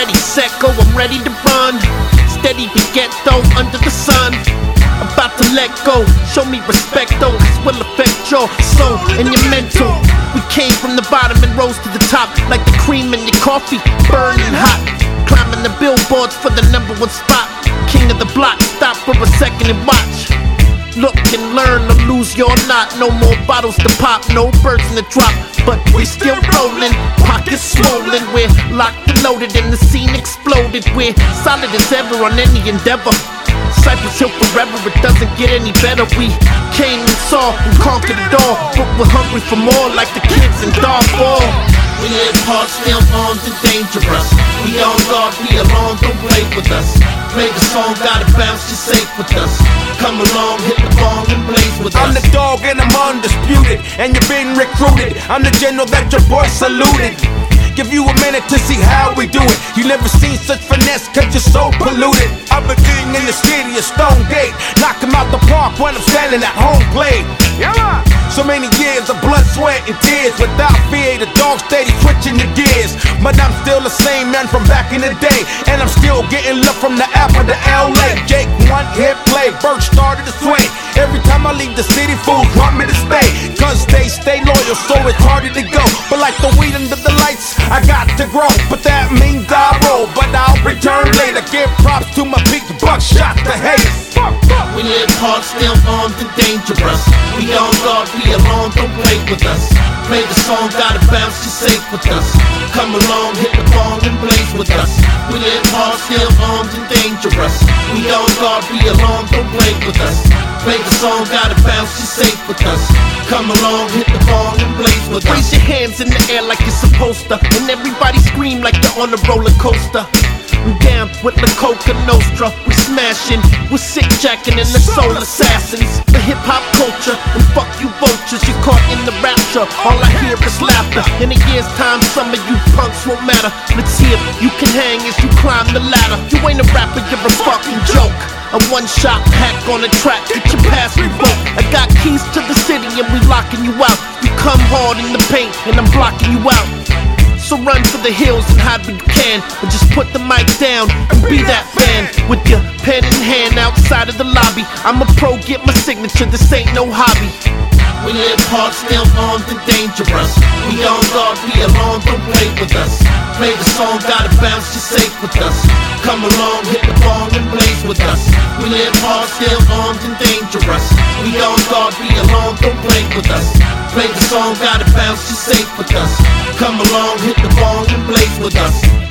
ready, set, go, I'm ready to run. Steady to get though under the sun. About to let go, show me respect though. This will affect your soul and your mental. We came from the bottom and rose to the top, like the cream in your coffee, burning hot. Climbing the billboards for the #1 spot. King of the block, stop for a second and watch. Look and learn or lose your knot. No more bottles to pop, no birds in the drop. But we still rolling, pockets swollen. We're locked and loaded and the scene exploded. We're solid as ever on any endeavor. Cypress Hill forever, it doesn't get any better. We came and saw and conquered it all, but we're hungry for more like the kids in Darfur. We live hard, still armed and dangerous. We on guard, we alone, don't play with us. Play the song, gotta bounce, you're safe with us. Come along, hit the ball and blaze with us. I'm the dog and I'm undisputed, and you've been recruited. I'm the general that your boy saluted. Give you a minute to see how we do it. You never seen such finesse, cause you're so polluted. I'm a king in the city of Stone Gate. Knock him out the park when I'm standing at home plate. Yeah, man. So many years of blood, sweat, and tears. Without fear, the dog steady switching the gears. But I'm still the same man from back in the day, and I'm still getting love from the Alpha to LA. Jake one hit play, Birch started to sway. Every time I leave the city, fools want me to stay, cause they stay loyal, so it's harder to go. But like the weed under the lights, I got to grow, but that means I roll. But I'll return later, give props to my big buckshot, the haters. We live hard, still armed and dangerous. We on guard, we alone, don't play with us. Play the song, gotta bounce, you're safe with us. Come along, hit the ball and blaze with us. We live hard, still armed and dangerous. We on guard, we alone, don't play with us. Play the song, gotta bounce, you're safe with us. Come along, hit the ball and blaze with us. Raise your hands in the air like you're supposed to, and everybody scream like you're on a roller coaster. I'm down with the Coca Nostra. We smashing, we're sick jacking in the soul assassins. The hip hop culture, and fuck you vultures. You're caught in the rapture, all I hear is laughter. In a year's time, some of you punks won't matter. Let's see if you can hang as you climb the ladder. You ain't a rapper, you're a fucking joke. A one-shot hack on the track, get your pass revoked. I got keys to the city and we locking you out. You come hard in the paint and I'm blocking you out. So run for the hills and hide where you can, or just put the mic down and be that fan. With your pen in hand outside of the lobby, I'm a pro, get my signature, this ain't no hobby. We live hard, still armed and dangerous. We on guard, we alone, don't play with us. Play the song, gotta bounce, you're safe with us. Come along, hit the ball and blaze with us. We live hard, still armed and dangerous. We on guard, we alone, don't play with us. Play the song, gotta bounce, you're safe with us. Come along, hit the ball and blaze with us.